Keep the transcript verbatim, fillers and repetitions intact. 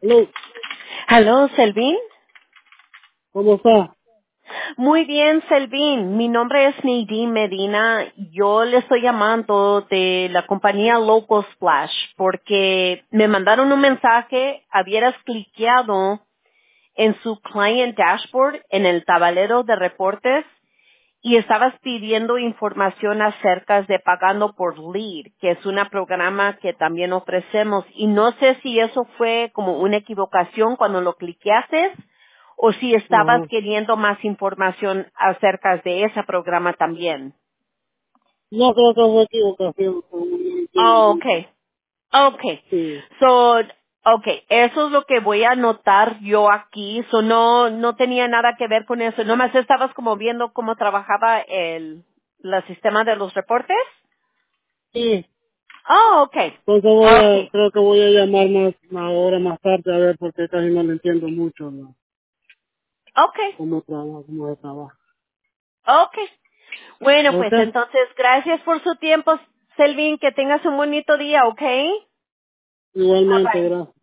Hello, Hello, Selvin. ¿cómo está? Muy bien, Selvin. Mi nombre es Nadine Medina. Yo le estoy llamando de la compañía Local Splash porque me mandaron un mensaje, habieras cliqueado en su client dashboard en el tablero de reportes y estabas pidiendo información acerca de pagando por lead, que es un programa que también ofrecemos. Y no sé si eso fue como una equivocación cuando lo cliqueaste o si estabas Ajá. queriendo más información acerca de ese programa también. No creo que fue equivocación, como no entiendo Oh, mucho. okay. Okay. Sí, So, okay, eso es lo que voy a anotar yo aquí. So, no, no tenía nada que ver con eso. Nomás estabas como viendo cómo trabajaba el, el sistema de los reportes. sí. Oh, okay. Entonces voy a, Okay. creo que voy a llamar más, ahora más tarde a ver porque casi no le entiendo mucho, ¿no? Okay. Cómo trabaja, cómo se trabaja. Okay. Bueno, ¿Ok? pues entonces, gracias por su tiempo, Selvin. Que tengas un bonito día, okay? Bye Igualmente, bye. gracias.